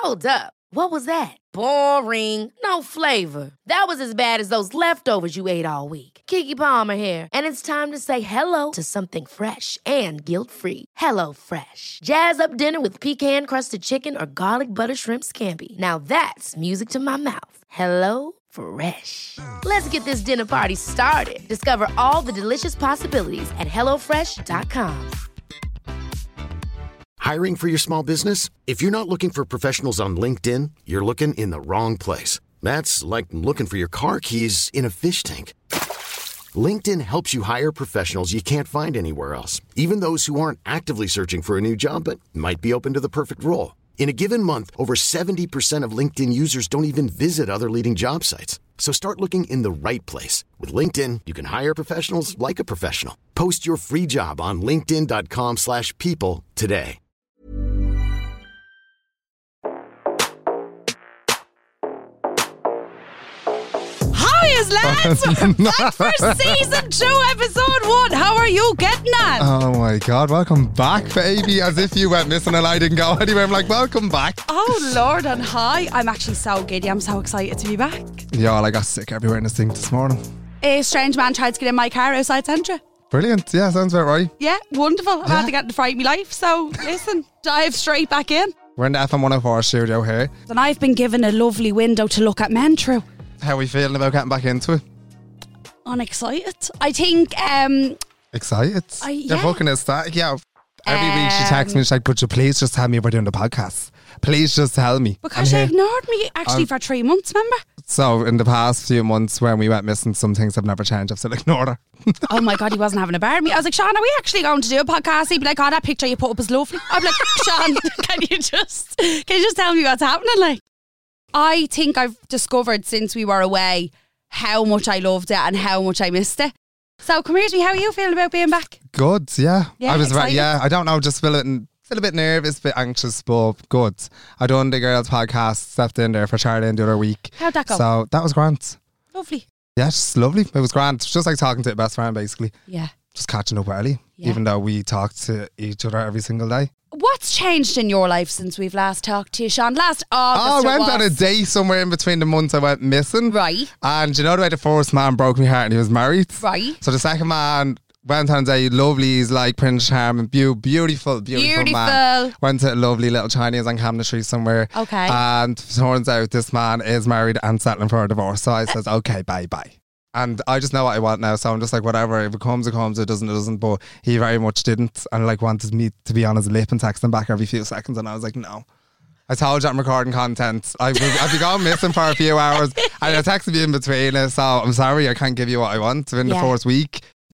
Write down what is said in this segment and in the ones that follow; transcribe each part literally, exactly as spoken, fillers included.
Hold up. What was that? Boring. No flavor. That was as bad as those leftovers you ate all week. Keke Palmer here, and it's time to say hello to something fresh and guilt-free. Hello Fresh. Jazz up dinner with pecan-crusted chicken or garlic butter shrimp scampi. Now that's music to my mouth. Hello Fresh. Let's get this dinner party started. Discover all the delicious possibilities at hello fresh dot com. Hiring for your small business? If you're not looking for professionals on LinkedIn, you're looking in the wrong place. That's like looking for your car keys in a fish tank. LinkedIn helps you hire professionals you can't find anywhere else, even those who aren't actively searching for a new job but might be open to the perfect role. In a given month, over seventy percent of LinkedIn users don't even visit other leading job sites. So start looking in the right place. With LinkedIn, you can hire professionals like a professional. Post your free job on linkedin dot com slash people today. Lads, we're back for season two, episode one. How are you getting on? Oh my God, welcome back, baby. As if you went missing and I didn't go anywhere. I'm like, welcome back. Oh Lord and hi. I'm actually so giddy. I'm so excited to be back. Yeah, well, I got sick everywhere in this thing this morning. A strange man tried to get in my car outside Centra. Brilliant. Yeah, sounds about right. Yeah, wonderful. I've yeah. had to get in the fright of my life. So listen, dive straight back in. We're in the F M one oh four studio here. And I've been given a lovely window to look at men through. How are we feeling about getting back into it? Unexcited. I think um Excited? I, yeah. You're fucking ecstatic. Yeah. Every um, week she texts me and she's like, could you please just tell me we're doing the podcast? Please just tell me. Because she ignored me actually um, for three months, remember? So in the past few months when we went missing, some things have never changed. I've still ignored her. Oh my God, he wasn't having a bar with me. I was like, Sean, are we actually going to do a podcast? He'd be like, oh, that picture you put up is lovely. I'm like, Sean, can you just can you just tell me what's happening? Like, I think I've discovered since we were away how much I loved it and how much I missed it. So come here to me, how are you feeling about being back? Good, yeah. Yeah, I was excited? Yeah, I don't know, just feel a bit, feel a bit nervous, a bit anxious, but good. I done the girls' podcast, stepped in there for Charlie the other week. How'd that go? So that was grand. Lovely. Yeah, just lovely. It was grand. It was just like talking to a best friend, basically. Yeah. Just catching up early, yeah. even though we talk to each other every single day. What's changed in your life since we've last talked to you, Sean? Last August. Oh, I went was. on a date somewhere in between the months I went missing. Right. And you know the way the first man broke my heart and he was married? Right. So the second man went on a date, lovely, he's like Prince Charming, be- beautiful, beautiful, beautiful man. Went to a lovely little Chinese on Camden Street somewhere. Okay. And turns out this man is married and settling for a divorce. So I says, okay, bye bye. And I just know what I want now, so I'm just like, whatever, if it comes, it comes, it doesn't, it doesn't. But he very much didn't, and like wanted me to be on his lip and text him back every few seconds, and I was like, no. I told you I'm recording content. I've, I've been gone missing for a few hours, and I texted you in between it, so I'm sorry I can't give you what I want in yeah. the first week.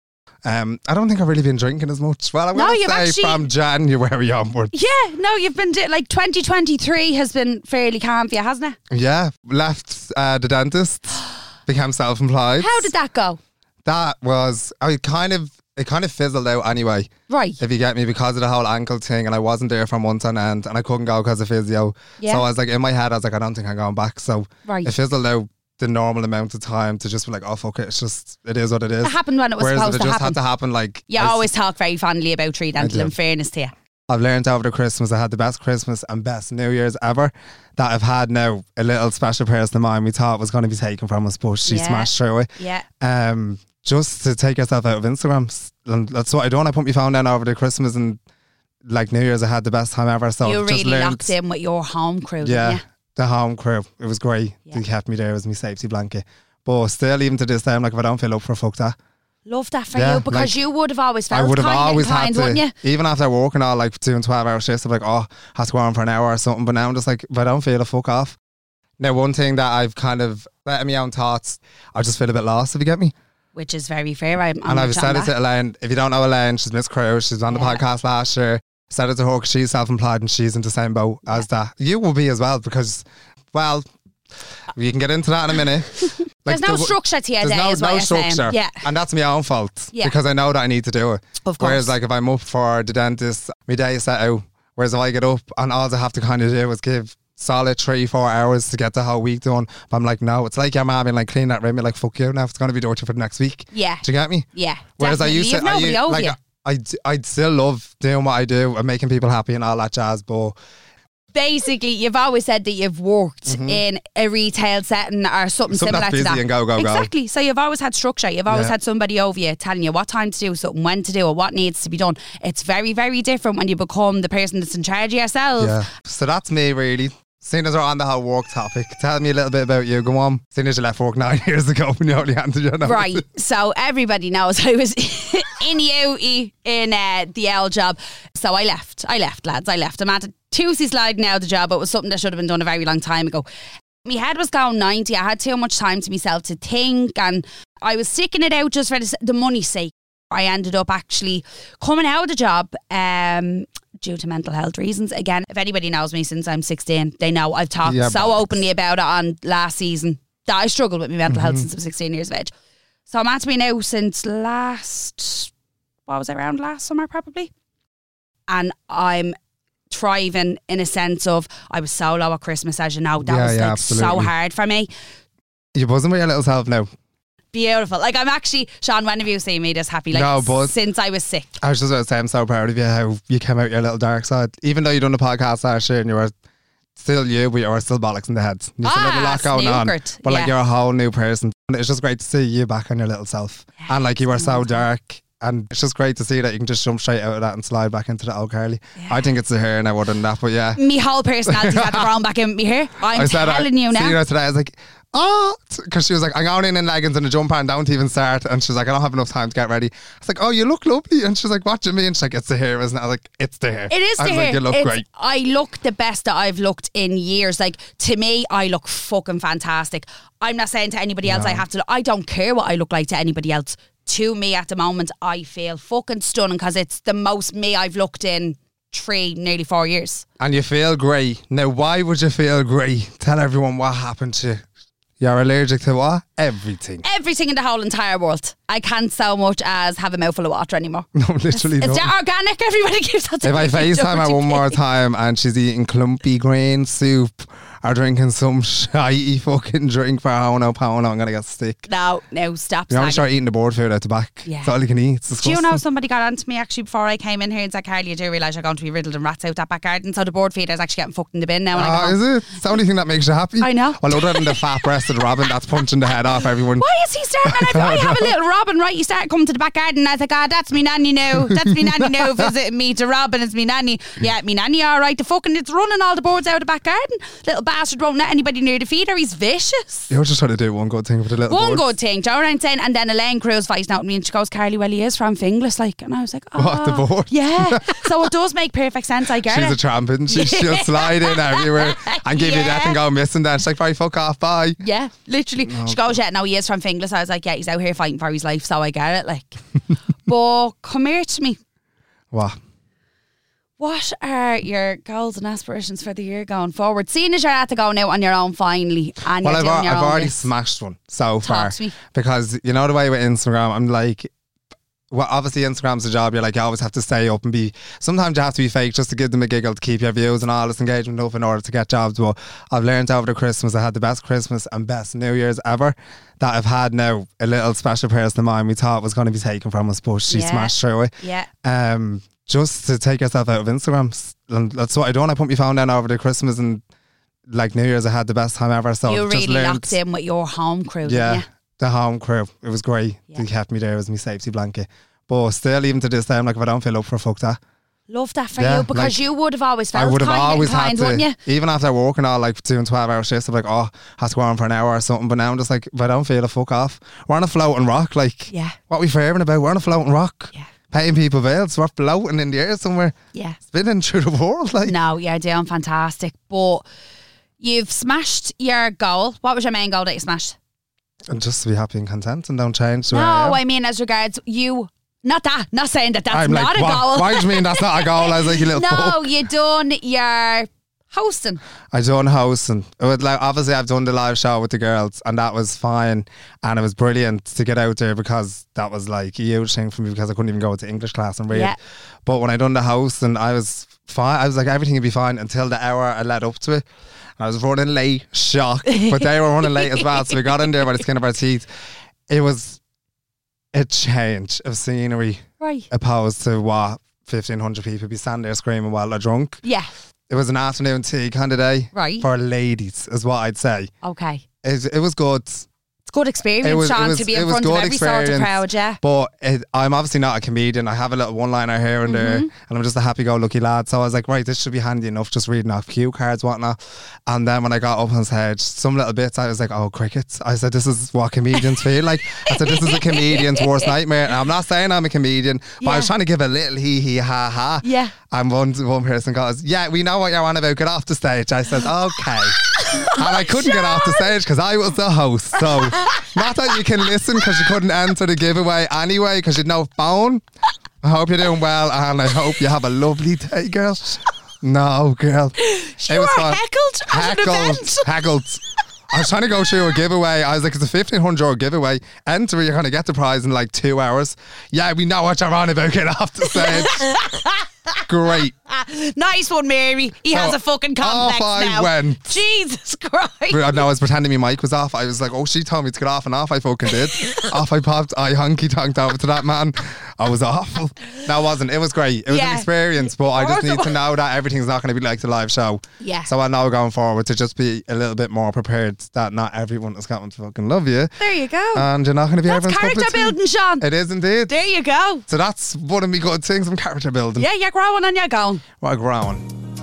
Um, I don't think I've really been drinking as much. Well, I'm no, going to say actually, from January onwards. Yeah, no, you've been, di- like twenty twenty-three has been fairly calm for you, hasn't it? Yeah, left uh, the dentist. Became self-employed. How did that go? That was, I kind of, it kind of fizzled out anyway. Right. If you get me, because of the whole ankle thing, and I wasn't there for months on end, and I couldn't go because of physio. Yeah. So I was like, in my head, I was like, I don't think I'm going back. So right. it fizzled out the normal amount of time to just be like, oh fuck it, it's just, it is what it is. It happened when it was Whereas supposed it to just happen. had to happen like... You I, always talk very fondly about Tree Dental, in fairness to you. I've learned over the Christmas, I had the best Christmas and best New Year's ever that I've had now. A little special person of mine we thought was going to be taken from us, but she yeah. smashed through it. Yeah. Um, just to take yourself out of Instagram. And that's what I done. I put my phone down over the Christmas and like New Year's I had the best time ever. So you I've just really learned, locked in with your home crew. Yeah, yeah. the home crew. It was great. Yeah. They kept me there as my safety blanket. But still, even to this day, I'm like, if I don't feel up for fuck that. Love that for yeah, you because like, you would have always felt I would have kind always and kind, had to, wouldn't you? even after working all like doing twelve hour shifts, I'm like, oh, I have to go on for an hour or something. But now I'm just like, if I don't feel it, fuck off. Now, one thing that I've kind of let in my own thoughts, I just feel a bit lost, if you get me. Which is very fair. I'm, I'm and I've said it that. to Elaine. If you don't know Elaine, she's Miss Crow. She's on the yeah. podcast last year. Said it to her because she's self-employed and she's in the same boat yeah. as that. You will be as well because, well, we can get into that in a minute. Like there's no the, structure to your there's day, no, is what no you're structure. saying. Yeah. And that's my own fault yeah. because I know that I need to do it. Of course. Whereas like if I'm up for the dentist, my day is set out. Whereas if I get up and all I have to kind of do is give solid three, four hours to get the whole week done. But I'm like, no, it's like your mom being like, clean that room. You're like, fuck you, now it's going to be dirty for the next week. Yeah. Do you get me? Yeah. Whereas definitely. I used to, You've nobody I, over like, you. I'd, I'd still love doing what I do and making people happy and all that jazz, but basically, you've always said that you've worked mm-hmm. in a retail setting or something, something similar that's busy to that. And go, go, exactly. Go. So you've always had structure. You've always yeah. had somebody over you telling you what time to do something, when to do it, what needs to be done. It's very, very different when you become the person that's in charge of yourself. Yeah. So that's me, really. Seeing as we're on the whole work topic, tell me a little bit about you. Go on. Seeing as you left work nine years ago when you only handed your notice. Right. So everybody knows I was in Uni in uh, the L job. So I left. I left, lads. I left. I'm at a Tuesday slide now, the job. It was something that should have been done a very long time ago. My head was going ninety. I had too much time to myself to think, and I was sticking it out just for the, the money's sake. I ended up actually coming out of the job um, due to mental health reasons. Again, if anybody knows me since I'm sixteen, they know I've talked yeah, so openly about it on last season that I struggled with my mental mm-hmm. health since I was sixteen years of age. So I'm at to me now since last, what was it, around last summer probably? And I'm thriving in a sense of, I was so low at Christmas, as you know. That yeah, was yeah, like absolutely. so hard for me. You're buzzing with your little self now. Beautiful. Like, I'm actually, Sean, when have you seen me this happy? Like, no, but since I was sick. I was just about to say, I'm so proud of you how you came out your little dark side. Even though you done the podcast last year and you were still you, but you were still bollocks in the head. You still ah, had a lot going on. Snookert. But like, yeah. you're a whole new person. And it's just great to see you back on your little self. Yeah, and like, you were so dark. And it's just great to see that you can just jump straight out of that and slide back into the old Carly. Yeah. I think it's the hair now more than that, but yeah. Me whole personality's had to grown back in with me hair. I'm I said, telling I, you now. Seeing her today, I was like, oh, because she was like, I'm going in in leggings and a jumper and don't even start. And she's like, I don't have enough time to get ready. I was like, oh, you look lovely. And she's like, what do you mean? She's like, it's the hair, isn't it? I was like, it's the hair. It is I the was hair. Like, you look it's, great. I look the best that I've looked in years. Like, to me, I look fucking fantastic. I'm not saying to anybody else no. I have to look. I don't care what I look like to anybody else. To me at the moment, I feel fucking stunning because it's the most me I've looked in three, nearly four years. And you feel great. Now, why would you feel great? Tell everyone what happened to you. You're allergic to what? Everything. Everything in the whole entire world. I can't so much as have a mouthful of water anymore. No, literally It's, it's it's organic. Everybody keeps that. If I FaceTime her one more time and she's eating clumpy grain soup or drinking some shitey fucking drink for Ho'oponopono, I'm going to get sick. No, no, stop. You only start eating the board food out the back. Yeah. That's all you can eat. It's disgusting. Do you know somebody got onto me actually before I came in here and said, Carly, you do realise you're going to be riddled in rats out that back garden? So the board feeder is actually getting fucked in the bin now. When Oh, I go is it? It's the only thing that makes you happy? I know. Well, other than the fat breasted Robin that's punching the head off everyone. Why is he starting? I, I have a little Robin, right? You start coming to the back garden and I was like, ah, that's me nanny now. That's me nanny now visiting me to Robin. It's me nanny. Yeah, me nanny, all right. The fucking, it's running all the boards out of the back garden. Little bastard won't let anybody near the feeder. He's vicious. You're just trying to do one good thing for the little One boards. good thing, do you know what I'm saying? And then Elaine Cruz voiced out to me and she goes, Carly, well, he is from Finglas, like. And I was like, oh. What, the board? Yeah. So it does make perfect sense, I get She's it. a tramp, isn't she? She'll slide in everywhere and give Yeah. you that and go missing then. She's like, bye, fuck off, bye. Yeah, literally. Oh, she goes, yeah, no, he is from Finglas. I was like, yeah, he's out here fighting for his life, so I get it, like. But come here to me. What? What are your goals and aspirations for the year going forward? Seeing as you're at to go now on your own finally, and Well, you're I've, doing al- your I've own already bits. smashed one so Talk far. to me. Because you know the way with Instagram, I'm like, well, obviously Instagram's a job. You're like, you always have to stay up and be, sometimes you have to be fake just to give them a giggle to keep your views and all this engagement up in order to get jobs. But I've learned over the Christmas, I had the best Christmas and best New Year's ever that I've had now. A little special person of mine we thought was going to be taken from us, but she Yeah. smashed through it. Yeah. Um, just to take yourself out of Instagram. And that's what I done. I put my phone down over the Christmas and like New Year's I had the best time ever. So You I've just really learned, locked in with your home crew, yeah, didn't you? the home crew. It was great. Yeah. They kept me there. It was my safety blanket. But still, even to this day, I'm like, if I don't feel up for fuck that. Love that for Yeah, you because like, you would have always felt I would have kind always and had kind, to, wouldn't you? even after working all like doing twelve hour shifts, I'm like, oh, has to go on for an hour or something. But now I'm just like, if I don't feel a fuck off, we're on a floating rock. Like, Yeah. what are we faring about? We're on a floating rock. Yeah. Paying people bills. We're floating in the air somewhere. Yeah. Spinning through the world. Like, No, you're doing fantastic. But you've smashed your goal. What was your main goal that you smashed? and just to be happy and content and don't change. No, where I am. I mean as regards you. Not that. Not saying that that's I'm not like, a what? goal. Why do you mean that's not a goal? I was like, you little No, fuck. you done your hosting. I done hosting. It was like, obviously, I've done the live show with the girls, and that was fine, and it was brilliant to get out there because that was like a huge thing for me because I couldn't even go to English class and read. Yeah. But when I done the hosting, I was fine. I was like, everything would be fine until the hour I led up to it. I was running late, shock, but they were running late as well, so we got in there by the skin of our teeth. It was a change of scenery Right. opposed to what fifteen hundred people be standing there screaming while they're drunk. Yeah. It was an afternoon tea kind of day. Right. For ladies, is what I'd say. Okay. It, it was good. It's good experience, It was- Sean, it was- to be it in was front of good every sort of experience. crowd, yeah. But it, I'm obviously not a comedian. I have a little one-liner here and there, and I'm just a happy-go-lucky lad. So I was like, right, this should be handy enough, just reading off cue cards, whatnot. And then when I got up on stage, some little bits, I was like, oh, crickets. I said, this is what comedians feel like. I said, this is a comedian's worst nightmare. And I'm not saying I'm a comedian, but I was Yeah. trying to give a little hee-hee, ha-ha. Yeah. And one one person goes, yeah, we know what you're on about. Get off the stage. I said, okay. And I couldn't get off the stage because I was the host. So not that you can listen because you couldn't enter the giveaway anyway because you'd no phone. I hope you're doing well and I hope you have a lovely day, girl. No, girl. You were heckled at an event. Heckled. I was trying to go through a giveaway. I was like, it's a fifteen hundred euro giveaway. Enter, you're going to get the prize in like two hours. Yeah, we know what you're on about. Get off the stage. Great. Nice one, Mary. He has So, a fucking complex off I now. went. Jesus Christ. No, I was pretending my mic was off. I was like, oh, she told me to get off, and off I fucking did. Off I popped. I honky tonked over to that man. I was awful. No, it wasn't. It was great. It was Yeah. an experience, but I just course it need to know that everything's not going to be like the live show. Yeah. So I know going forward to just be a little bit more prepared that not everyone is going to fucking love you. There you go. And you're not going to be That's everyone's cup of character tea. building, Sean. It is indeed. There you go. So that's one of my good things. I'm character building. Yeah, you're growing and you're going. What a growing.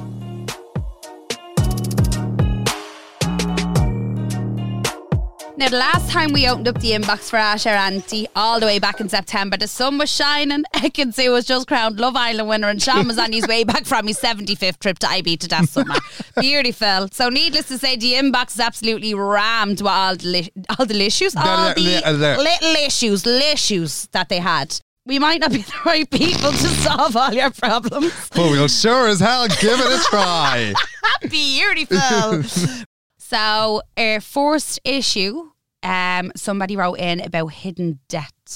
Now, the last time we opened up the inbox for Asher Auntie, all the way back in September, the sun was shining, Ekin was just crowned Love Island winner, and Sean was on his way back from his seventy-fifth trip to Ibiza that summer. Beautiful. So, needless to say, the inbox is absolutely rammed with all the, li- all the issues, all li- the li- li- little issues, issues that they had. We might not be the right people to solve all your problems. But we'll sure as hell give it a try. Beautiful. So, our first issue, um, somebody wrote in about hidden debt.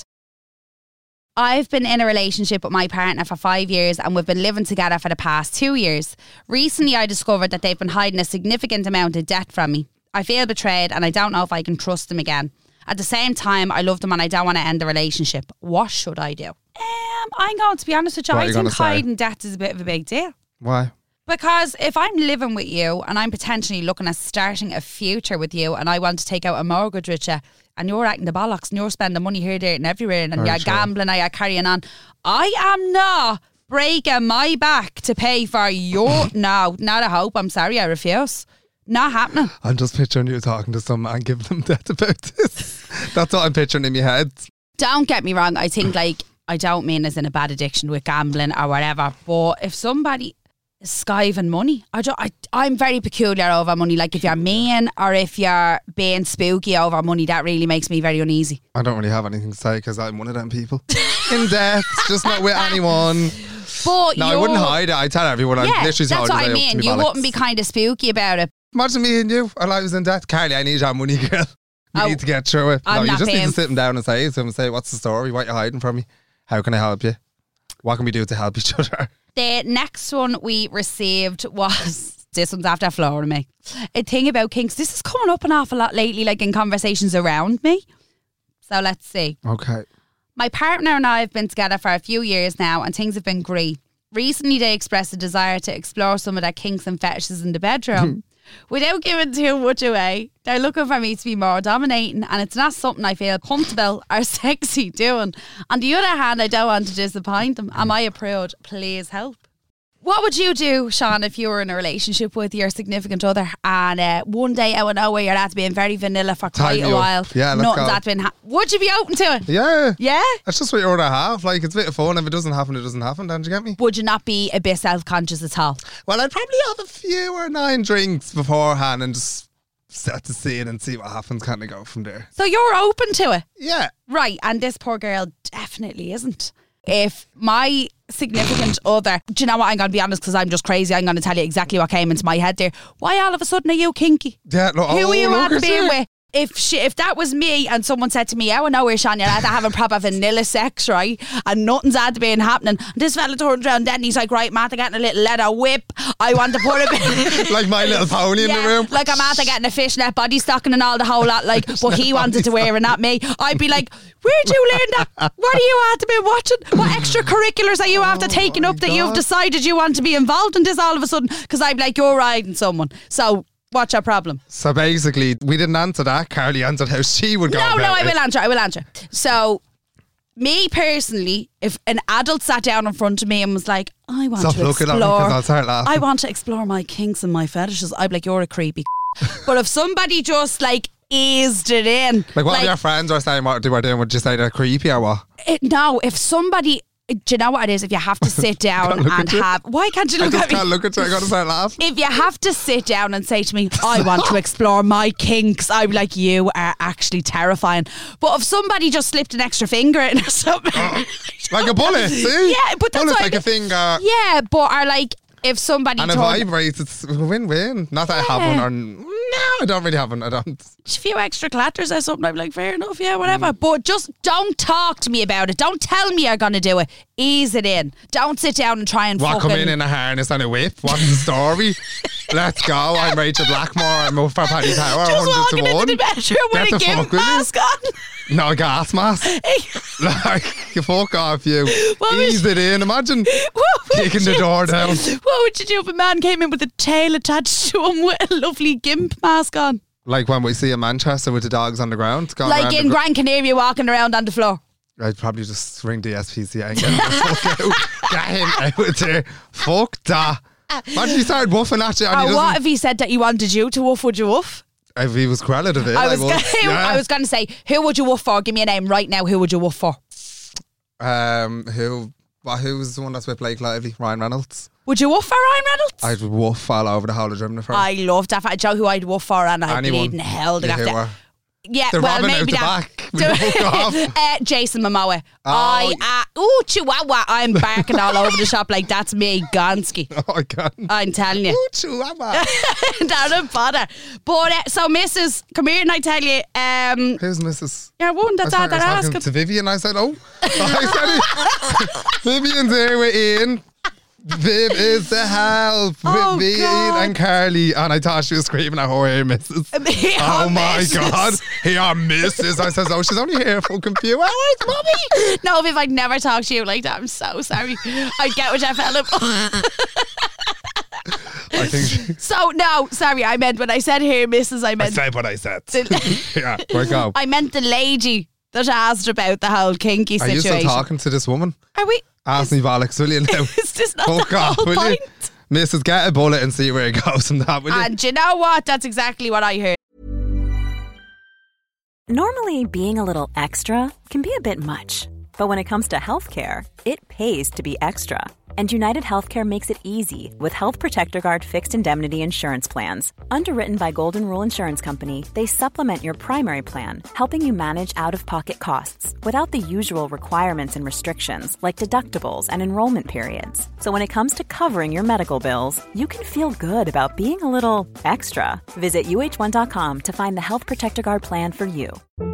I've been in a relationship with my partner for five years and we've been living together for the past two years. Recently, I discovered that they've been hiding a significant amount of debt from me. I feel betrayed and I don't know if I can trust them again. At the same time, I love them and I don't want to end the relationship. What should I do? Um, I'm going to be honest with you. What are I you think gonna say? hiding debt is a bit of a big deal. Why? Because if I'm living with you and I'm potentially looking at starting a future with you and I want to take out a mortgage with you and you're acting the bollocks and you're spending money here, there and everywhere and Very you're true. gambling and you're carrying on, I am not breaking my back to pay for your... no, not a hope. I'm sorry, I refuse. Not happening. I'm just picturing you talking to some man giving them debt about this. That's what I'm picturing in my head. Don't get me wrong. I think like, I don't mean as in a bad addiction with gambling or whatever, but if somebody... skiving money. I don't, I, I'm very peculiar over money. Like if you're mean or if you're being spooky over money, that really makes me very uneasy. I don't really have anything to say because I'm one of them people. In debt, just not with anyone. But No, I you're- wouldn't hide it. I tell everyone. I Yeah, literally that's told what I you mean. You wouldn't be kind of spooky about it. Imagine me and you, and I was in debt. Carly, I need your money, girl. We Oh, need to get through it. I'm no, you not just need paying. to sit them down and say it to them and say, what's the story? What are you hiding from me? How can I help you? What can we do to help each other? The next one we received was, this one's after flooring me, a thing about kinks. This is coming up an awful lot lately, like in conversations around me. So let's see. Okay. My partner and I have been together for a few years now and things have been great. Recently they expressed a desire to explore some of their kinks and fetishes in the bedroom. Without giving too much away, they're looking for me to be more dominating and it's not something I feel comfortable or sexy doing. On the other hand, I don't want to disappoint them. Am I a prude? Please help. What would you do, Sean, if you were in a relationship with your significant other and uh, one day out of nowhere you're at being very vanilla for quite Tidy a up. while? Yeah, let's Nothing's go. at been ha- Would you be open to it? Yeah. Yeah? That's just what you're going to have. Like, it's a bit of fun. If it doesn't happen, it doesn't happen. Don't you get me? Would you not be a bit self-conscious at all? Well, I'd probably have a few or nine drinks beforehand and just set the scene and see what happens. Kind of go from there. So you're open to it? Yeah. Right, and this poor girl definitely isn't. If my significant other, do you know what, I'm going to be honest because I'm just crazy, I'm going to tell you exactly what came into my head there. Why all of a sudden are you kinky? Yeah. No, Who oh, are you look at at being you. with? If she, if that was me and someone said to me, oh, no, we're Shania, they're having proper vanilla sex, right? And nothing's had to be happening. And this fella turns around then and he's like, right, Martha getting a little leather whip. I want to put a bit... like My Little Pony in yeah, the room. like I'm Martha getting a fishnet body stocking and all the whole lot, like, but he wanted to wear and not me. I'd be like, where'd you learn that? What are you after been watching? What extracurriculars are you after oh taking up that God. You've decided you want to be involved in this all of a sudden? Because I'd be like, you're riding someone. So... what's our problem? So basically, we didn't answer that. Carly answered how she would go No, about no, I it. will answer. I will answer. So, me personally, if an adult sat down in front of me and was like, I want Stop to looking explore, at me 'cause I'll start laughing. I want to explore my kinks and my fetishes, I'd be like, you're a creepy. But if somebody just like eased it in, like what like, if your friends were saying what they were doing, would you say they're creepy or what? it, no, if somebody. Do you know what it is? If you have to sit down and have... Why can't you look I just at me? can't look at you. I got to start laughing. If you have to sit down and say to me, I want to explore my kinks, I'd be like, you are actually terrifying. But if somebody just slipped an extra finger in or something... Uh, like a bullet, see? Yeah, but that's Bullet's what like I a finger. Yeah, but are like... If somebody And it told vibrates, it's a win-win. Not that I have Yeah. one, or no, I don't really have one. I don't. a few extra clatters or something, I'd be like, fair enough, yeah, whatever. Mm. But just don't talk to me about it. Don't tell me you're going to do it. Ease it in. Don't sit down and try and What, fucking... come in in a harness and a whip? What's the story? Let's go. I'm Rachel Blackmore. I'm up for Paddy Power. Just one hundred walking to into one. the bedroom with Get a the gimp fuck with you. mask on. No, a gas mask. Like, you fuck off, you. What Ease would- it in. Imagine What would kicking the you- door down. What would you do if a man came in with a tail attached to him with a lovely gimp mask on? Like when we see in Manchester with the dogs on the ground. going Like around in the- Gran Canaria walking around on the floor. I'd probably just ring the S P C A and get him the fuck out. Get him out there. Fuck that. Imagine he started woofing at you and he Or what doesn't... if he said that he wanted you to woof? Would you woof? If he was correlative of it, I was, would. gonna, Yeah. I was going to say, who would you woof for? Give me a name right now. Who would you woof for? Um, who... Well, who's the one that's with Blake Lively? Ryan Reynolds. Would you woof for Ryan Reynolds? I'd woof all over the whole of Germany for him. I love that. I know who I'd woof for, and I'd Anyone. bleed in hell. They'd Yeah, have who to- are? Yeah, They're well, robbing out maybe the that. back. We fuck off. uh, Jason Momoa. Oh, I, uh, ooh, chihuahua. I'm barking all over the shop like that's me, Gonski. Oh, I can't. I'm telling you. Ooh, chihuahua. Don't bother. But, uh, so, Missus Come here and I tell you, um, Who's Missus you're one that's I out there started talking asking. to Vivian. I said, oh. I said it. Vivian's here with Ian. Viv is the help Oh, with me, God. Ian and Carly. And I thought she was screaming at her, here, Missus Here, Oh my Missus God. Here, Missus I said, oh, she's only here for a fucking few hours, Mommy. No, Viv, I'd never talk to you like that. I'm so sorry. I get what I felt. I think she, So, no, sorry, I meant when I said here, Missus I I meant said what I said. the, Yeah, where go? I meant the lady that asked about the whole kinky Are you situation. still talking to this woman? Are we? Ask me, Bollocks, will you now? Is this not Fuck the off, whole will point? you? Missus Get a bullet and see where it goes from that, will you? And you know what? That's exactly what I heard. Normally, being a little extra can be a bit much. But when it comes to healthcare, it pays to be extra. And United Healthcare makes it easy with Health Protector Guard fixed indemnity insurance plans. Underwritten by Golden Rule Insurance Company, they supplement your primary plan, helping you manage out-of-pocket costs without the usual requirements and restrictions like deductibles and enrollment periods. So when it comes to covering your medical bills, you can feel good about being a little extra. Visit U H one dot com to find the Health Protector Guard plan for you.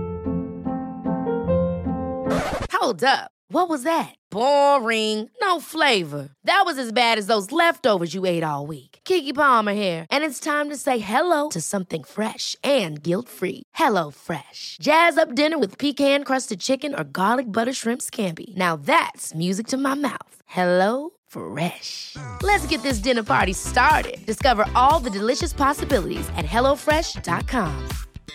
Hold up. What was that? Boring. No flavor. That was as bad as those leftovers you ate all week. Keke Palmer here, and it's time to say hello to something fresh and guilt-free. Hello Fresh. Jazz up dinner with pecan-crusted chicken or garlic butter shrimp scampi. Now that's music to my mouth. Hello Fresh. Let's get this dinner party started. Discover all the delicious possibilities at hello fresh dot com.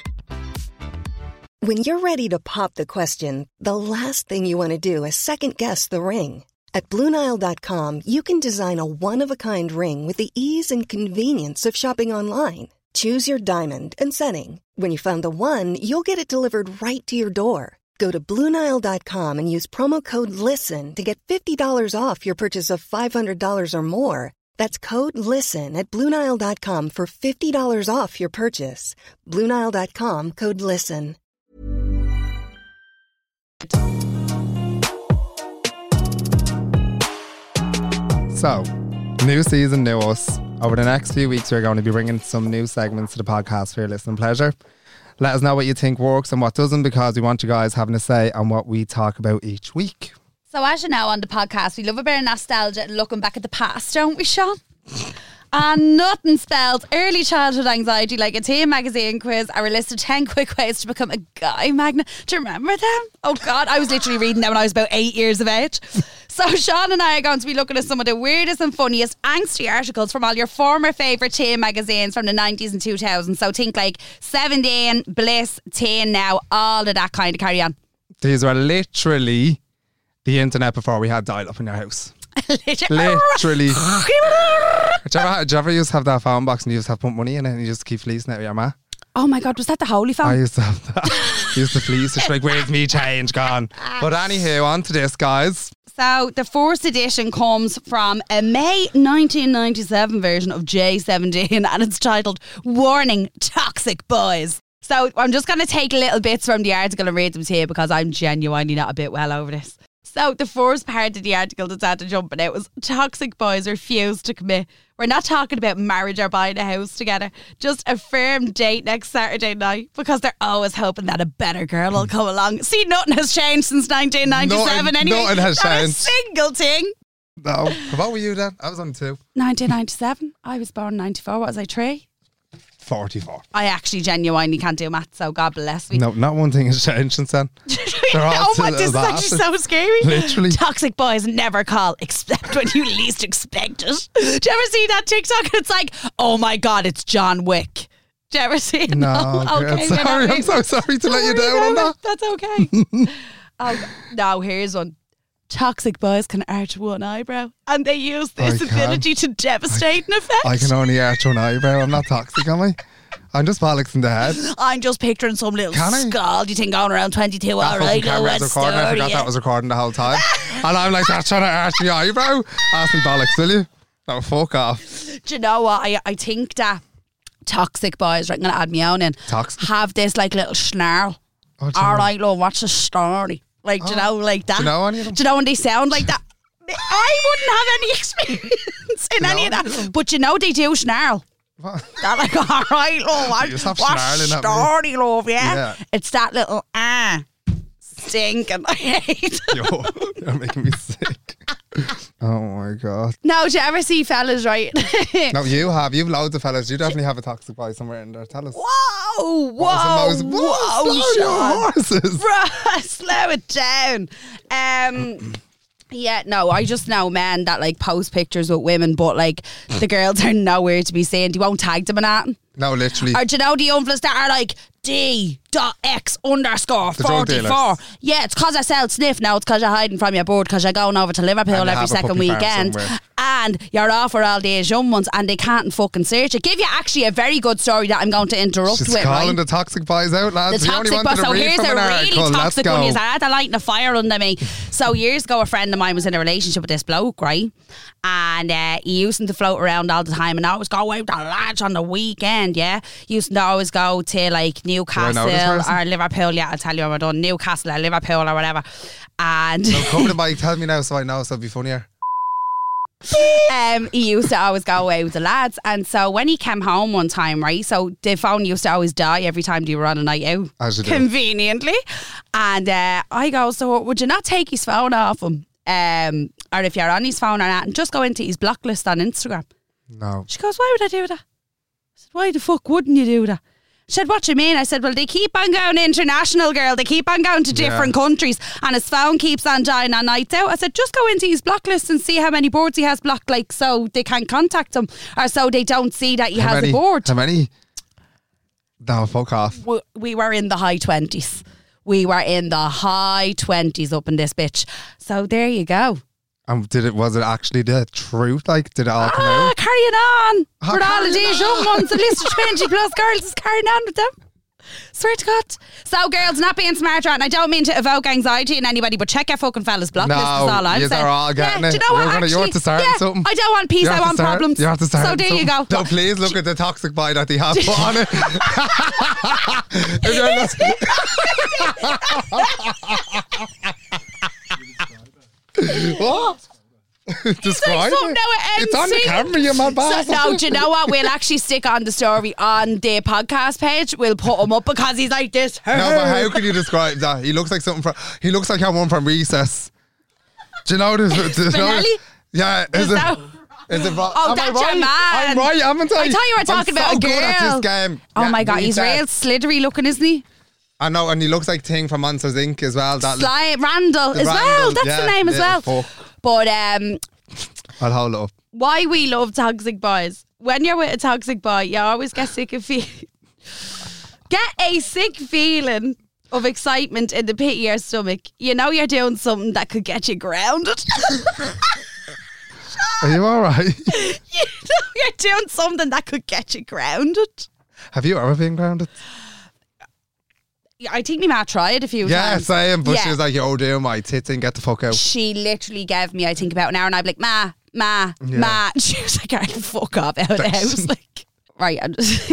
When you're ready to pop the question, the last thing you want to do is second-guess the ring. At Blue Nile dot com, you can design a one-of-a-kind ring with the ease and convenience of shopping online. Choose your diamond and setting. When you find the one, you'll get it delivered right to your door. Go to Blue Nile dot com and use promo code LISTEN to get fifty dollars off your purchase of five hundred dollars or more. That's code LISTEN at Blue Nile dot com for fifty dollars off your purchase. Blue Nile dot com, code LISTEN. So, new season, new us. Over the next few weeks, we're going to be bringing some new segments to the podcast for your listening pleasure. Let us know what you think works and what doesn't, because we want you guys having a say on what we talk about each week. So as you know on the podcast, we love a bit of nostalgia and looking back at the past, don't we, Sean? And nothing spells early childhood anxiety like a teen magazine quiz or a list of ten quick ways to become a guy magnet. Do you remember them? Oh God, I was literally reading them when I was about eight years of age. So Sean and I are going to be looking at some of the weirdest and funniest angsty articles from all your former favourite teen magazines from the nineties and two thousands. So think like Seventeen, Bliss, Teen Now, all of that kind of carry on. These were literally the internet before we had dial-up in your house. Literally. Do you ever, do you ever used to have that phone box and you just have to put money in it and you just keep fleecing it with your ma? Oh my God, was that the holy phone? I used to have that. I used to fleece it. She's like, where's me change gone? But anywho, on to this, guys. So the first edition comes from a May nineteen ninety-seven version of J seventeen and it's titled Warning Toxic Boys. So I'm just going to take little bits from the article and read them to you because I'm genuinely not a bit well over this. So the first part of the article that's had to jumping out was toxic boys refuse to commit. We're not talking about marriage or buying a house together. Just a firm date next Saturday night because they're always hoping that a better girl will come along. See, nothing has changed since nineteen ninety-seven Nothing, anyway. nothing has Not changed. a single thing. No. What were you then? I was on two. nineteen ninety-seven. I was born in ninety-four. What was I, three? forty-four. I actually genuinely can't do maths, so God bless me. No, not one thing has changed since then. They're all Oh still my, this is little actually bastards. so scary. Literally. Toxic boys never call except when you least expect it. Do you ever see that TikTok? It's like, oh my God, it's John Wick. Do you ever see it? No, No? girl, Okay, you're not sorry, I'm really- so sorry to let you Sorry down on about that. it. That's okay. Oh, no, here's one. Toxic boys can arch one eyebrow and they use this I can. ability to devastate an effect. I can only arch one eyebrow. I'm not toxic, am I? I'm just bollocks in the head. I'm just picturing some little Can I? scald you think going around twenty-two. All That right, fucking oh, camera what was recording. I story, forgot yeah. that was recording the whole time. And I'm like, that's trying to arch the eyebrow. Ask me bollocks, will you? No, fuck off. Do you know what? I, I think that toxic boys, right, I'm going to add my own in, Toxic? have this like little snarl. Oh, do you All know? right, love, what's the story? Like, do you know, like that? Do you know any of them? Do you know when they sound like that? I wouldn't have any experience in Do you any of know any of that. them? But you know they do snarl. What? They're like, all right, love, what, You just have what's snarling the at me. story, love, yeah? Yeah. It's that little, ah, stinking. I hate it. Yo, you're making me sick. Oh my God. No, do you ever see fellas, right? No, you have. You've loads of fellas. You definitely have a toxic boy somewhere in there. Tell us. Whoa, What was whoa, the most- whoa, Whoa, slow Sean. your horses. Bruh, slow it down. Um, yeah, no, I just know men that like post pictures with women, but like the girls are nowhere to be seen. They won't tag them in that. No, literally. Or do you know the influencers that are like D dot X underscore The drug forty-four? dealers. Yeah, it's because I sell sniff now. It's because you're hiding from your board because you're going over to Liverpool And you every have a second puppy farm weekend. somewhere. And you're off for all these young ones and they can't fucking search it. Give you actually a very good story that I'm going to interrupt She's with, calling right? the toxic boys out, lads. The we only toxic wanted boss. to So read here's from a an really article. Let's toxic go. one. Is I had to light the fire under me. So years ago, a friend of mine was in a relationship with this bloke, right? And uh, he used to float around all the time and always go out with the lads on the weekend, yeah? He used to always go to like Newcastle this person? or Liverpool. Yeah, I'll tell you what I've done. Newcastle or Liverpool or whatever. And No, come to the mic. Tell me now so I know so it'll be funnier. um, he used to always go away with the lads. And so when he came home one time, right, so the phone used to always die every time they were on a night out. As you do. Conveniently. And uh, I go, so would you not take his phone off him? Um, or if you're on his phone or not, and just go into his block list on Instagram. No. She goes, why would I do that? I said, why the fuck wouldn't you do that? She said, what do you mean? I said, well, they keep on going international, girl. They keep on going to different Yeah. countries and his phone keeps on dying on nights out. I said, just go into his block list and see how many boards he has blocked, like, so they can't contact him or so they don't see that he How has many? a board. How many? No, fuck off. We, we were in the high twenties. We were in the high twenties up in this bitch. So there you go. Um, did it? Was it actually the truth? Like, did it all come Ah, out? carrying on. Ah, For all of carrying these on. young ones, at least twenty plus girls is carrying on with them. Swear to God. So, girls, not being smart, right? And I don't mean to evoke anxiety in anybody, but check your fucking fella's block No, list. Is all I'm yous saying. are all getting yeah, it. Do you know what? You're gonna- you Actually, want to start yeah, something? I don't want peace. You I have to want start- problems. You have to start. So there you go. something. No, please look at the toxic boy that they have put on it. If you're not- what? Describe something it. now at It's on the N Sync. camera, you mad So, bastard. no, do you know what? We'll actually stick on the story on the podcast page. We'll put him up because he's like this. No, but how can you describe that? He looks like something from. He looks like one from Recess. Do you know this? Do you know Spinelli? this? Yeah, is, Is it? that- Is it right? Oh, Am I that's your right? man. I'm right, haven't I? I thought you were talking I'm about so a good at girl. this game. Oh Yeah, my God, he's Recess. real slithery looking, isn't he? I know, and he looks like Ting from Monsters Incorporated as well. That Sly Randall the as well. Randall, That's yeah, the name as well. little fuck. But um, I'll hold it up. why we love toxic boys. When you're with a toxic boy, you always get sick of feel get a sick feeling of excitement in the pit of your stomach. You know you're doing something that could get you grounded. Are you all right? You know you're doing something that could get you grounded. Have you ever been grounded? Yeah, I think my ma tried a few Yeah, times. same. But Yeah. she was like, "Yo, dear, my tits and get the fuck out." She literally gave me, I think, about an hour, and I'd be like, ma, ma, Yeah. ma. She was like, "Alright, fuck off out of the house." Like, right, I'm just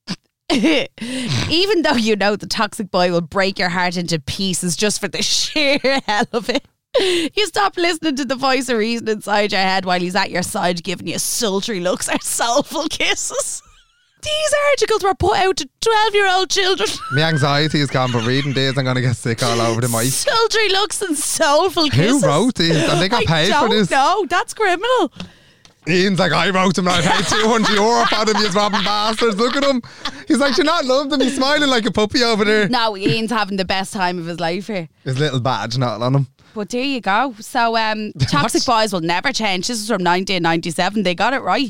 even though you know the toxic boy will break your heart into pieces just for the sheer hell of it, you stop listening to the voice of reason inside your head while he's at your side giving you sultry looks or soulful kisses. These articles were put out to twelve-year-old children. My anxiety is gone, but reading these, I'm going to get sick all over the mic. Sultry looks and soulful Who kisses. wrote these? And they got I paid for don't this. know. That's criminal. Ian's like, I wrote him and I paid two hundred euro for them, you robbing bastards. Look at him. He's like, you're not loved him. He's smiling like a puppy over there. No, Ian's having the best time of his life here. His little badge not on him. But there you go. So, um, toxic boys will never change. This is from nineteen ninety-seven. They got it right.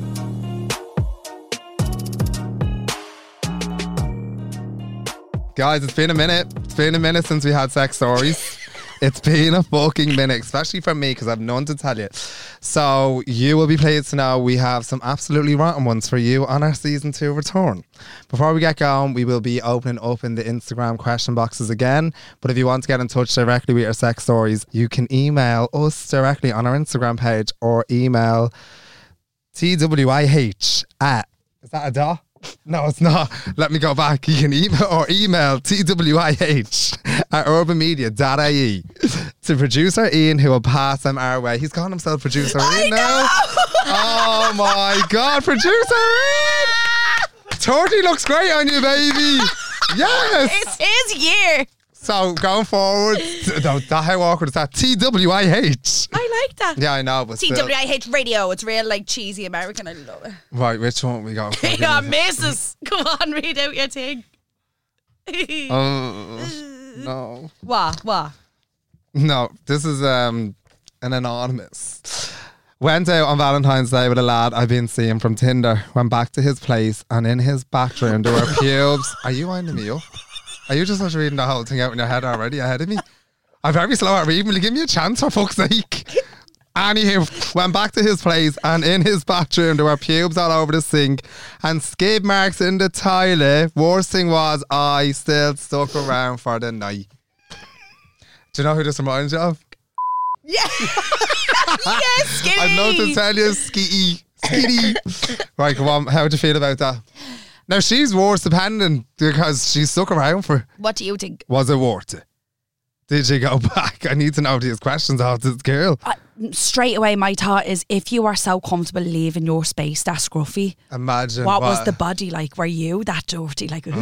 Guys, it's been a minute. It's been a minute since we had sex stories. It's been a fucking minute, especially for me, because I've none to tell you. So you will be pleased to know we have some absolutely rotten ones for you on our season two return. Before we get going, we will be opening up in the Instagram question boxes again. But if you want to get in touch directly with your sex stories, you can email us directly on our Instagram page or email T W I H at, is that a dot? No, it's not. Let me go back. You can email or email T W I H at urban media dot I E to producer Ian, who will pass them our way. He's calling himself producer Ian now. Oh my God, producer Ian! thirty looks great on you, baby. Yes. It's his year. So going forward, no, that how awkward is that? T W I H. I like that. Yeah, I know, but T still. W I H radio. It's real, like, cheesy American. I love it. Right, which one we go for? Yeah, missus Come on, read out your thing. Oh, no. What? What? No, this is um an anonymous. Went out on Valentine's Day with a lad I've been seeing from Tinder. Went back to his place and in his bathroom there were pubes. Are you winding me up? Are you just not reading the whole thing out in your head already ahead of me? I'm very slow at reading. Will you give me a chance for fuck's sake? Anywho, went back to his place and in his bathroom there were pubes all over the sink and skid marks in the toilet. Worst thing was I still stuck around for the night. Do you know who this reminds you of? Yeah. Yes, skinny. I've nothing to tell you, skitty, skitty. Right, come on, how would you feel about that? Now, she's worse dependent because she stuck around for. What do you think? Was it worth it? Did she go back? I need to know these questions of this girl. Uh, straight away, my thought is if you are so comfortable leaving your space, that scruffy. Imagine. What, was the body like? Were you that dirty? Like, no,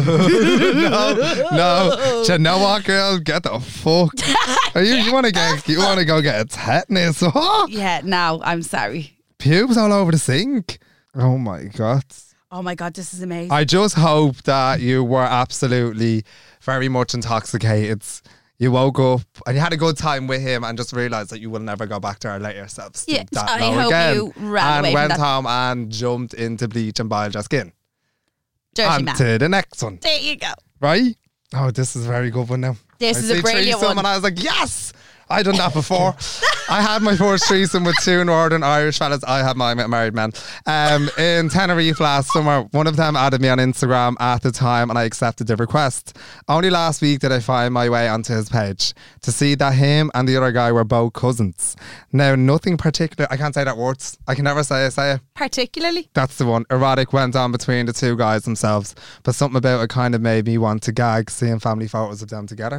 no. Do you know what, girl? Get the fuck. Are you you want to get? You want to go get a tetanus? What? yeah, no, I'm sorry. Pubes all over the sink. Oh my God. Oh my God, this is amazing. I just hope that you were absolutely very much intoxicated. You woke up and you had a good time with him and just realised that you will never go back there and let yourself stoop Yes, that I low hope again. you ran and away from went that. home and jumped into bleach and boiled your skin. Dirty and man. to the next one. There you go. Right? Oh, this is a very good one now. This I is a see brilliant threesome one. And I was like, yes! I done that before. I had my first threesome with two Northern Irish fellas. I had mine with a married man. Um, in Tenerife last summer, one of them added me on Instagram at the time and I accepted the request. Only last week did I find my way onto his page to see that him and the other guy were both cousins. Now, nothing particular. I can't say that words. I can never say it, say it. Particularly? That's the one. Erotic went on between the two guys themselves, but something about it kind of made me want to gag seeing family photos of them together.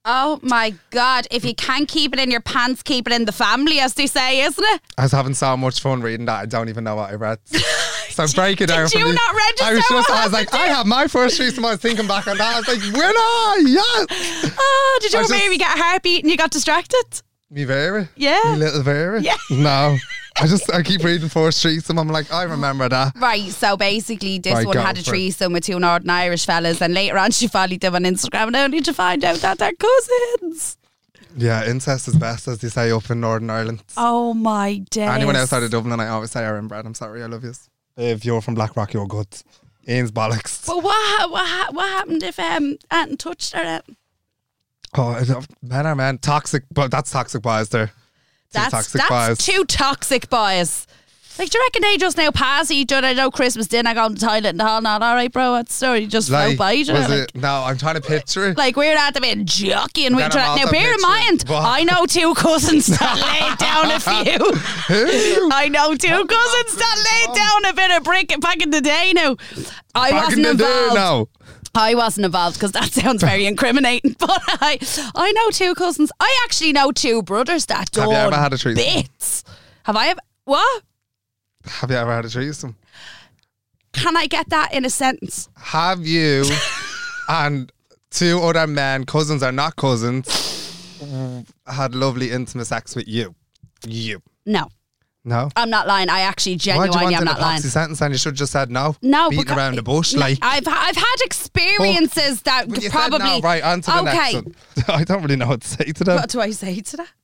Oh my God. If you can't keep it in your pants, keep it in the family, as they say, isn't it? I was having so much fun reading that. I don't even know what I read. So break it down Did for you me. not register I was just, what I was like, I have my first threesome. I was thinking back on that. I was like, winner, yes. Oh, did I your was just- baby get a heartbeat and you got distracted? Me Vera? Yeah. Me little Vera? Yeah. No. I just, I keep reading first threesome. I'm like, I remember that. Right, so basically this Right, one go had a for it. threesome with two Northern Irish fellas, and later on she followed them on Instagram, and only to find out that they're cousins. Yeah, incest is best, as they say up in Northern Ireland. Oh my days. Anyone outside of Dublin, I always say are inbred. I'm sorry, I love you. If you're from Blackrock, you're good. Ian's bollocks. But what ha- what ha- what happened if um Anton touched her? Oh, I don't- men are men. Toxic, but that's toxic boys there. Two That's toxic that's boys. two toxic boys. Like, do you reckon they just now pass each other? No Christmas dinner, go to the toilet and the whole not all right, bro. It's sorry, just float Like, by each was other. it? No, I'm trying to picture it. Like, we're at the bit jockeying with Then each other. I'm Now, also bear in picturing- mind, What? I know two cousins that laid down a few. Who? I know two cousins that laid down a bit of brick back in the day now. I Back wasn't in the day, involved. no. I wasn't involved because that sounds very incriminating. But I, I know two cousins. I actually know two brothers that Have done you ever had a threesome? bits. Have I ever? What? Have you ever had a threesome? Can I get that in a sentence? Have you and two other men, cousins or not cousins, had lovely intimate sex with you? You. No, No? I'm not lying. I actually Why do you genuinely want am an not lying. epoxy sentence and you should have just said no? No, Beating because- around the bush No, like... I've I've had experiences that Well, you probably. said no, right, on to the okay. next one. I don't really know what to say to them. What do I say to that?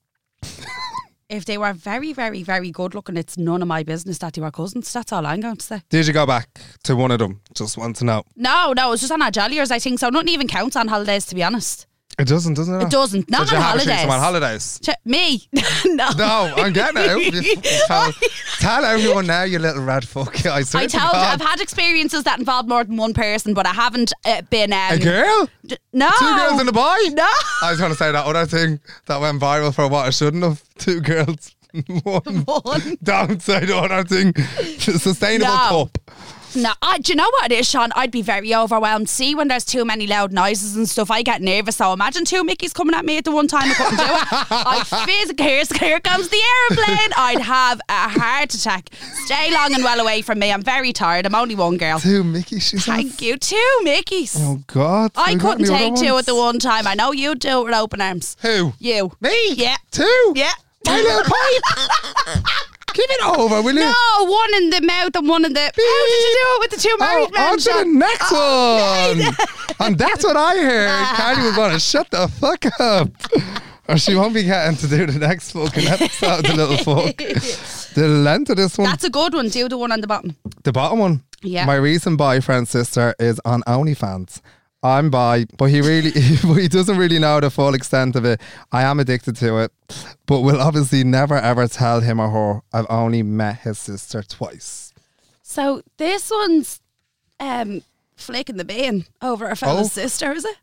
If they were very, very, very good looking, it's none of my business that they were cousins. That's all I'm going to say. Did you go back to one of them? Just want to know. No, no, it's just on our jolliers, I think. So nothing even counts on holidays, to be honest. It doesn't, doesn't it? It doesn't. Not Did you on have a holidays. threesome on holidays? Ch- me? no. No, I'm getting it out. You tell, tell everyone now, you little red fuck. I, swear I to told you, God. I've had experiences that involved more than one person, but I haven't uh, been. Um, A girl? d- no. Two girls and a boy? No. I was going to say that other thing that went viral for what I shouldn't have. Two girls. One. One. Don't say the other thing. Sustainable No. cup. No, I, do you know what it is, Sean? I'd be very overwhelmed. See, when there's too many loud noises and stuff, I get nervous. So imagine two Mickeys coming at me at the one time. I couldn't do it. I'd physically, here, here comes the aeroplane. I'd have a heart attack. Stay long and well away from me. I'm very tired. I'm only one girl. Two Mickey, she says. Thank you. Two Mickeys. Oh, God. I We got couldn't any take other two ones? at the one time. I know you do it with open arms. Who? You. Me? Yeah. Two? Yeah. My little pipe. Give it over, will you? No, one in the mouth and one in the. How did you do it with the two married Oh, men? on to the Sean? next one. And that's what I heard. Carly was going to shut the fuck up. Or she won't be getting to do the next fucking episode, the little fuck. The length of this one. That's a good one. Do the one on the bottom. The bottom one. Yeah. My recent boyfriend's sister is on OnlyFans. I'm bi, but he really, but he doesn't really know the full extent of it. I am addicted to it, but will obviously never ever tell him or her I've only met his sister twice. So this one's um, flicking the bin over a fellow's Oh. sister, is it?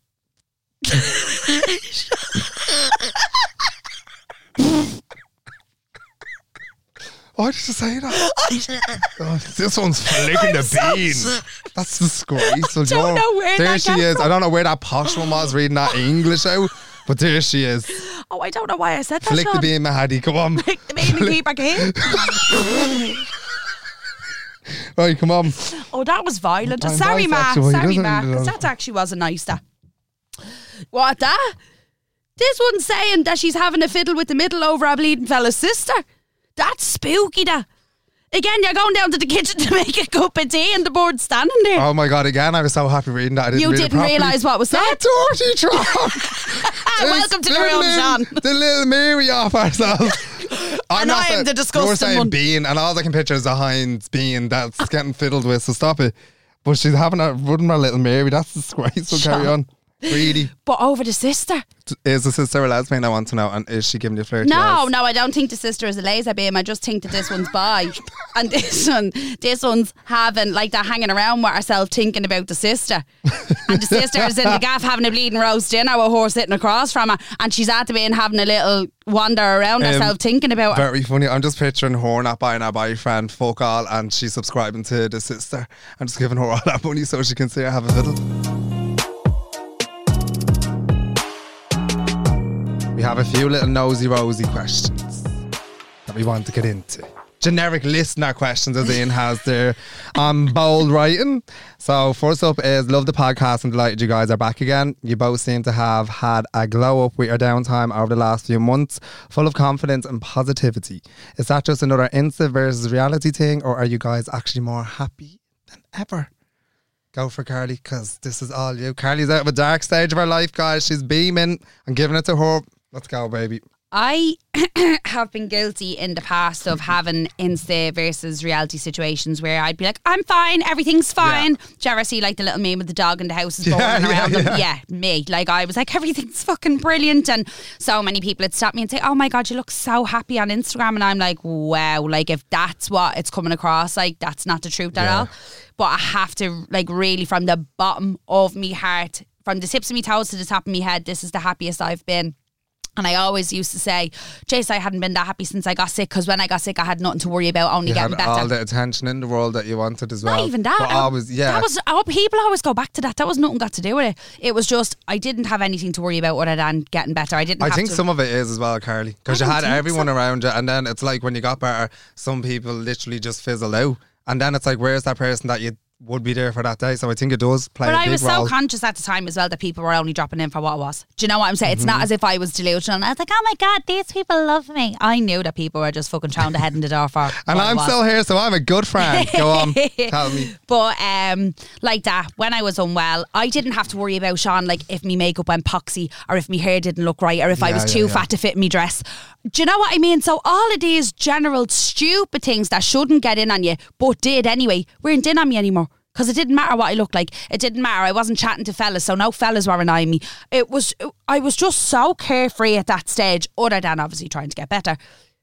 Why did you say that? Oh, this one's flicking the bean. That's disgraceful. don't You're- know where there that she came is. from. I don't know where that posh one was reading that English out, but there she is. Oh, I don't know why I said that. Flick the Sean. bean, Mahadi. Come on. Flick the bean and keep her kid. Right, come on. Oh, that was violent. I'm Sorry, ma. bisexual. He Sorry, doesn't ma. know. Because that actually wasn't nice, that. What, that? This one's saying that she's having a fiddle with the middle over a bleeding fella's sister. That's spooky, that. Again, you're going down to the kitchen to make a cup of tea and the board's standing there. Oh my God, again, I was so happy reading that. I didn't You read it didn't properly. realise what was said. That dirty trap. Welcome to the room, Sean. The little Mary off ourselves. I'm And not I am saying- the disgusting You're saying one. bean, and all I can picture is a Heinz bean that's getting fiddled with, so stop it. But she's having a running her little Mary. That's disgraceful. Carry on. Really. But over the sister. Is the sister a lesbian? I want to know. And is she giving you flirty No, eyes? no, I don't think the sister is a laser beam. I just think that this one's bi. And this one, this one's having, like, they're hanging around with herself thinking about the sister. And the sister is in the gaff having a bleeding roast dinner with her sitting across from her. And she's at the bin having a little wander around Um, herself thinking about her. Very funny. I'm just picturing her not buying her boyfriend fuck all, and she's subscribing to the sister and just giving her all that money so she can see her have a fiddle. we have a few little nosy rosy questions that we want to get into. Generic listener questions, as Ian has there on bold writing. So first up is, love the podcast and delighted you guys are back again. You both seem to have had a glow up with your downtime over the last few months, full of confidence and positivity. Is that just another Insta versus reality thing, or are you guys actually more happy than ever? Go for Carly, because this is all you. Carly's out of a dark stage of her life, guys. She's beaming and giving it to her. Let's go, baby. I have been guilty in the past of having Insta versus reality situations where I'd be like, I'm fine, everything's fine. Yeah. Do you ever see like the little meme with the dog and the house is Yeah, rolling yeah, around them? yeah. Yeah, me. Like I was like, everything's fucking brilliant. And so many people would stop me and say, oh my God, you look so happy on Instagram. And I'm like, wow, like if that's what it's coming across, like that's not the truth at Yeah. all. But I have to like really from the bottom of me heart, from the tips of me toes to the top of me head, this is the happiest I've been. And I always used to say, Jace, I hadn't been that happy since I got sick, because when I got sick I had nothing to worry about, only You getting had better. all the attention in the world that you wanted as well. Not even that. But always, yeah. That was, oh, people always go back to that. That was nothing got to do with it. It was just, I didn't have anything to worry about other than getting better. I didn't I have think to, some of it is as well, Carly, because I you don't had think everyone so. around you, and then it's like when you got better, some people literally just fizzle out, and then it's like, where's that person that you would be there for that day? So I think it does play But a I big was role. so conscious at the time as well that people were only dropping in for what it was. Do you know what I'm saying? It's Mm-hmm. not as if I was delusional. And I was like, oh my God, these people love me. I knew that people were just fucking throwing their head in the door for and what it I'm was. still here, so I'm a good friend. Go on, tell me. But um, like that, when I was unwell, I didn't have to worry about, Sean, like if my makeup went poxy or if my hair didn't look right or if I Yeah, was yeah, too yeah. fat to fit me dress. Do you know what I mean? So all of these general stupid things that shouldn't get in on you, but did anyway, weren't in on me anymore. Because it didn't matter what I looked like. It didn't matter. I wasn't chatting to fellas, so no fellas were annoying me. It was, I was just so carefree at that stage, other than obviously trying to get better.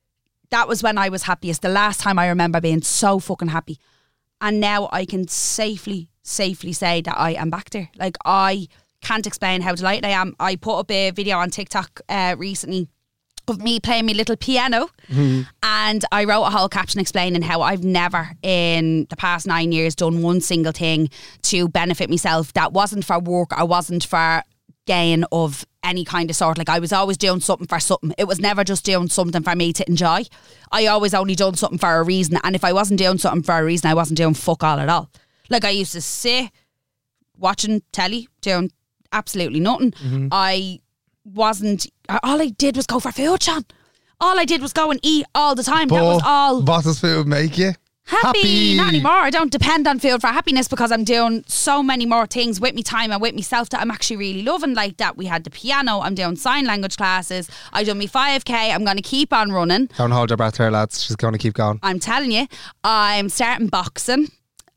That was when I was happiest. The last time I remember being so fucking happy. And now I can safely, safely say that I am back there. Like, I can't explain how delighted I am. I put up a video on TikTok uh, recently of me playing my little piano, Mm-hmm. and I wrote a whole caption explaining how I've never in the past nine years done one single thing to benefit myself that wasn't for work or wasn't for gain of any kind of sort. Like I was always doing something for something. It was never just doing something for me to enjoy. I always only done something for a reason, and if I wasn't doing something for a reason, I wasn't doing fuck all at all. Like I used to sit watching telly, doing absolutely nothing. Mm-hmm. I wasn't, all I did was go for food, Sean. All I did was go and eat all the time. That was But all. what does food make you? Happy. Not anymore. I don't depend on food for happiness because I'm doing so many more things with me time and with myself that I'm actually really loving. Like that, we had the piano. I'm doing sign language classes. I done me five K. I'm going to keep on running. Don't hold your breath here, lads. She's going to keep going. I'm telling you, I'm starting boxing.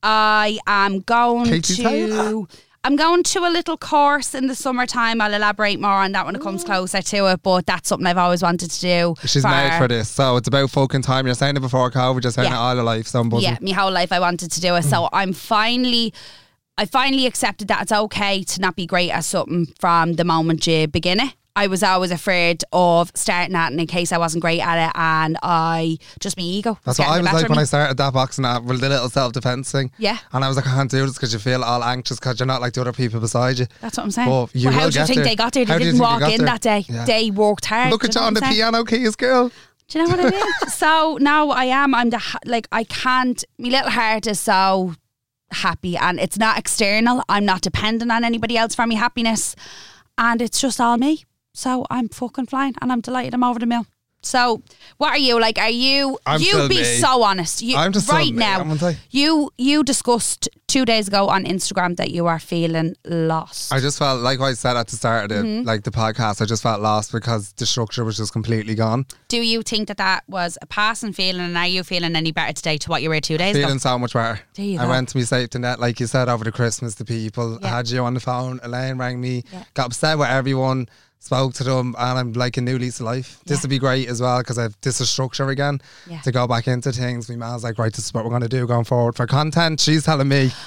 I am going Katie to. Taylor. I'm going to a little course in the summertime. I'll elaborate more on that when it comes closer to it, but that's something I've always wanted to do. She's made for this, so it's about fucking time. You're saying it before COVID, you're saying Yeah. it all your life, so I'm buzzing. Yeah, my whole life I wanted to do it. So I'm finally, I finally accepted that it's okay to not be great at something from the moment you begin it. I was always afraid of starting at it in case I wasn't great at it, and I just my ego. That's getting what I the was better like of when me. I started that boxing app with the little self-defense thing. Yeah. And I was like, I can't do this because you feel all anxious because you're not like the other people beside you. That's what I'm saying. But you Well, how will do you get think there. they got there? They How do you didn't think they walk got in there? that day. Yeah. They worked hard. Look Do at you you know on what the I'm saying? piano keys, girl. Do you know what I mean? So now I am. I'm the ha- like I can't. My little heart is so happy, and it's not external. I'm not dependent on anybody else for my happiness, and it's just all me. So I'm fucking flying, and I'm delighted. I'm over the mill. So what are you like? Are you? I'm you still be me. so honest. You, I'm just still right me, now. I'm gonna tell you. You you discussed two days ago on Instagram that you are feeling lost. I just felt, like I said at the start of it, Mm-hmm. like the podcast, I just felt lost because the structure was just completely gone. Do you think that that was a passing feeling, and are you feeling any better today to what you were two days Feeling ago? so much better. There you I go. went to me safety net, like you said, over the Christmas to people. I Yeah. had you on the phone. Elaine rang me, Yeah. got upset with everyone, spoke to them, and I'm like a new lease of life. This Yeah. would be great as well because I've this is structure again Yeah. to go back into things. My mom's like, right, this is what we're going to do going forward for content. She's telling me. So,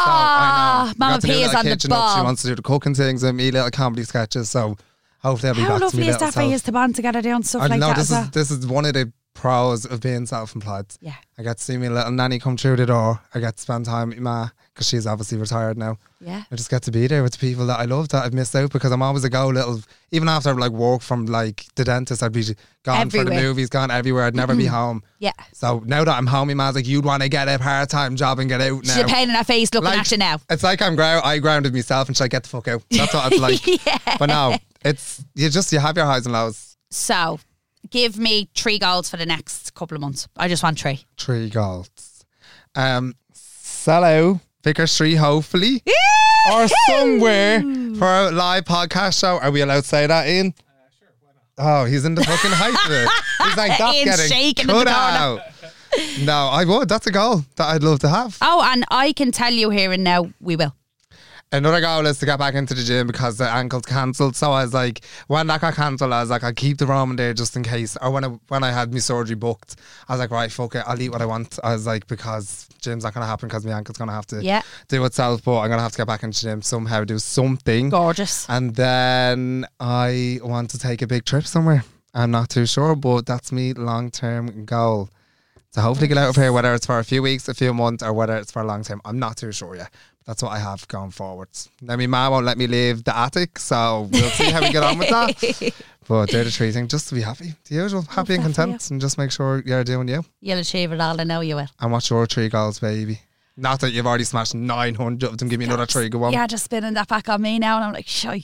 Ah, I know. We Mama got to do P is little on the kitchen up. ball. She wants to do the cooking things and me little comedy sketches. So hopefully I'll be How back to lovely me is little that for self. you to bond together doing stuff I like know that this as is well? this is one of the pros of being self-employed. Yeah. I get to see my little nanny come through the door. I get to spend time with my ma because she's obviously retired now. Yeah. I just get to be there with the people that I love that I've missed out because I'm always a go little, even after I've like work from like the dentist, I'd be gone for the Everywhere. movies, gone everywhere. I'd never be home. Yeah. So now that I'm home, my ma's like, you'd want to get a part-time job and get out now. She's a pain in her face looking Like, at you now. It's like I'm grou- I grounded myself and she's like, get the fuck out. That's what it's like. Yeah. But no, it's, you just, you have your highs and lows. So, give me three goals for the next couple of months. I just want three. Three goals. Um, sell out Vicar Street, hopefully. Or somewhere for a live podcast show. Are we allowed to say that, Ian? Uh, sure, why not? Oh, he's in the fucking height of it. He's like, that's Ian's getting shaking in cut the corner. out. No, I would. That's a goal that I'd love to have. Oh, and I can tell you here and now, we will. Another goal is to get back into the gym because the ankle's cancelled. So I was like, when that got cancelled, I was like, I'll keep the Roman there just in case. Or when I, when I had my surgery booked, I was like, right, fuck it, I'll eat what I want. I was like, because gym's not going to happen because my ankle's going to have to Yeah. do itself. But I'm going to have to get back into the gym somehow, do something. Gorgeous. And then I want to take a big trip somewhere. I'm not too sure, but that's me long-term goal. So hopefully get out of here, whether it's for a few weeks, a few months, or whether it's for a long time. I'm not too sure yet. That's what I have going forwards. Now, my mum won't let me leave the attic, so we'll see how we get on with that. But they're the three things, just to be happy. The usual, happy and content, and just make sure you're doing you. You'll achieve it all, I know you will. And what's your three goals, baby? Not that you've already smashed nine hundred of them. Give me another three, go on. Yeah, just spinning that back on me now, and I'm like, shy.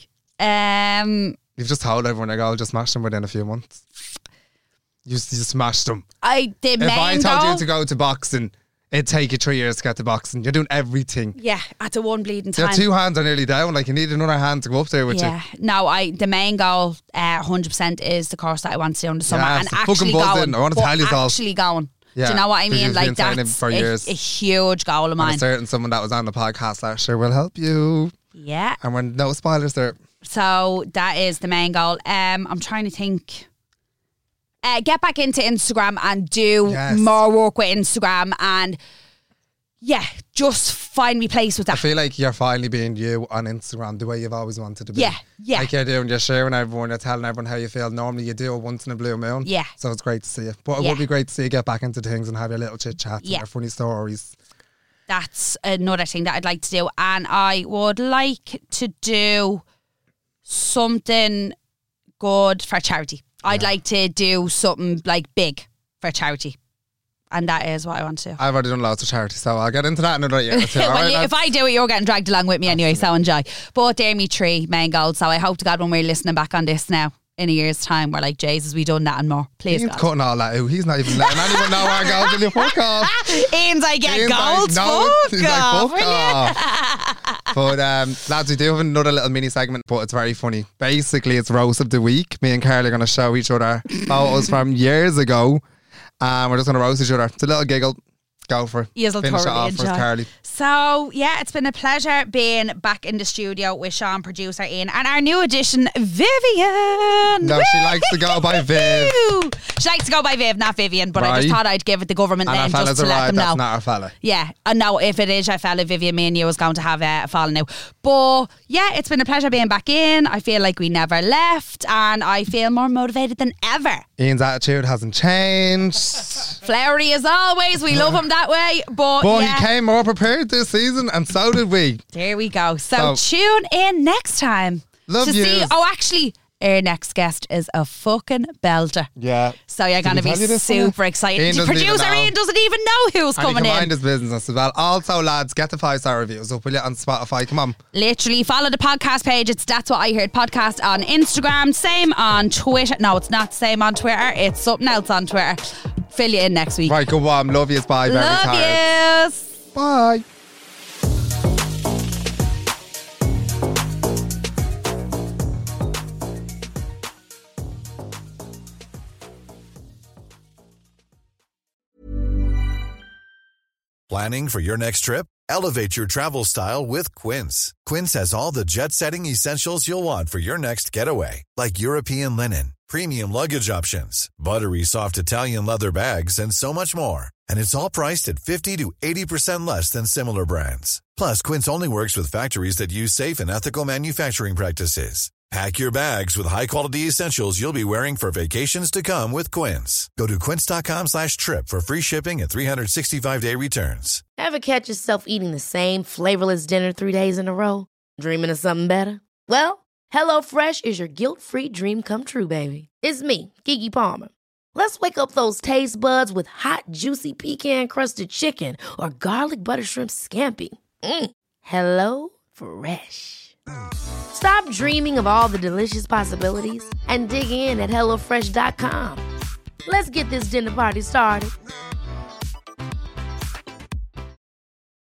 Um, You've just told everyone your goal, just smash them within a few months. You, you smashed them. I the main If I told goal, you to go to boxing, it'd take you three years to get to boxing. You're doing everything. yeah, at the one bleeding Your time. two hands are nearly down. Like, you need another hand to go up there with yeah, no, I the main goal, uh, one hundred percent is the course that I want to do in the summer, Yeah, and it's fucking actually buzzing. going. I wanna but tell you all. actually going. Yeah, Do you know what I because mean? you've Like been saying it that's for a, years. a huge goal of you. And mine. a certain someone that was on the podcast last year will help you. Yeah. And when no spoilers there. So that is the main goal. Um, I'm trying to think. Uh, get back into Instagram and do Yes. more work with Instagram, and yeah, just find me place with I that. feel like you're finally being you on Instagram the way you've always wanted to be. Yeah, yeah. Like you're doing, you're sharing everyone, you're telling everyone how you feel. Normally you do it once in a blue moon. Yeah. So it's great to see you. But it Yeah. would be great to see you get back into things and have your little chit chats Yeah. and your funny stories. That's another thing that I'd like to do, and I would like to do something good for charity. I'd like to do something like big for charity, and that is what I want to do. I've already done lots of charity, so I'll get into that in another year or two. well, All right, you- lads? if I do it, you're getting dragged along with me anyway, so enjoy. But they're me three main goals, so I hope to God when we're listening back on this now in a year's time, we're like, Jesus, we done that and more. Please, He's God. cutting all that out. He's not even letting anyone know our goals. Will you fuck off? Ian's like, yeah, Ian's like, goals, no, fuck he's like, off, fuck will you? off. But um, lads, we do have another little mini segment, but it's very funny. Basically, it's roast of the week. Me and Carly are going to show each other photos from years ago, and we're just going to roast each other. It's a little giggle. Go for it. You'll Finish it thoroughly off first, enjoy. Carly. So, yeah, it's been a pleasure being back in the studio with Sean, producer Ian, and our new addition, Vivian. No, she likes to go by Viv. Woo! She likes to go by Viv, not Vivian, but I just Right. thought I'd give it the government And our name just fella's to let arrived. them know. That's not our fella. Yeah, and no, if it is your fella Vivian, me and you is going to have a falling out. But yeah, it's been a pleasure being back in. I feel like we never left, and I feel more motivated than ever. Ian's attitude hasn't changed. Flowery as always, we love him that way. But, But yeah, he came more prepared this season, and so did we. there we go. So So- tune in next time Love to yous. see. Oh, actually, our next guest is a fucking belter. Yeah. So you're Did going to we be tell you this, super Ian? excited. Ian The doesn't even producer know. Ian doesn't even know who's And he coming can in. mind his business as well. Also, lads, get the five star reviews up, will you, on Spotify? Come on. Literally follow the podcast page. It's That's What I Heard podcast on Instagram. Same on Twitter. No, it's not the same on Twitter. It's something else on Twitter. Fill you in next week. Right, go on. Love yous. Bye. Very Love tired. yous. Bye. Planning for your next trip? Elevate your travel style with Quince. Quince has all the jet-setting essentials you'll want for your next getaway, like European linen, premium luggage options, buttery soft Italian leather bags, and so much more. And it's all priced at fifty to eighty percent less than similar brands. Plus, Quince only works with factories that use safe and ethical manufacturing practices. Pack your bags with high-quality essentials you'll be wearing for vacations to come with Quince. Go to quince.com slash trip for free shipping and three sixty-five day returns. Ever catch yourself eating the same flavorless dinner three days in a row? Dreaming of something better? Well, HelloFresh is your guilt-free dream come true, baby. It's me, Keke Palmer. Let's wake up those taste buds with hot, juicy pecan-crusted chicken or garlic butter shrimp scampi. Mm. Hello Fresh. Stop dreaming of all the delicious possibilities and dig in at hello fresh dot com. Let's get this dinner party started.